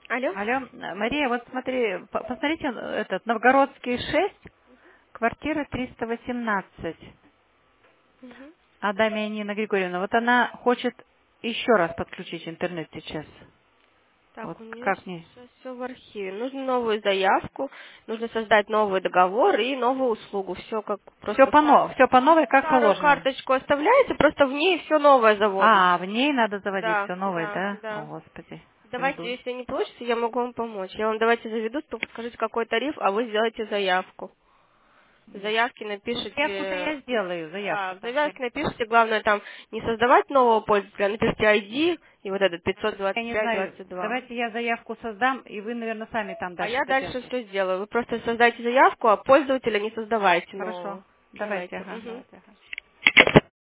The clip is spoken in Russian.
Алло? Алло, Мария, вот смотри, посмотрите, этот, Новгородский 6, квартира 318. Мгм. Адамия Нина Григорьевна, вот она хочет еще раз подключить интернет сейчас. Вот Так, у меня как мне? сейчас все в архиве. Нужно новую заявку, нужно создать новый договор и новую услугу. Все как Все просто старую. все по новой, как Старую положено. карточку оставляете, просто в ней все новое заводится. А, в ней надо заводить Да, все новое, да, да? О, да. Господи, Давайте, заведу. если не получится, я могу вам помочь. Я вам давайте заведу, только скажите, какой тариф, а вы сделаете заявку. В заявке Ну, заявку-то напишите, я сделаю, да, в заявку-то. заявке напишите, главное там не создавать нового пользователя, а напишите ID и вот этот Я не знаю, 525-22. давайте я заявку создам, и вы, наверное, сами там А дальше я дальше доделаете. все сделаю. Вы просто создайте заявку, а пользователя не создавайте Хорошо, нового. давайте, Давайте. ага, Мгм. давайте, ага.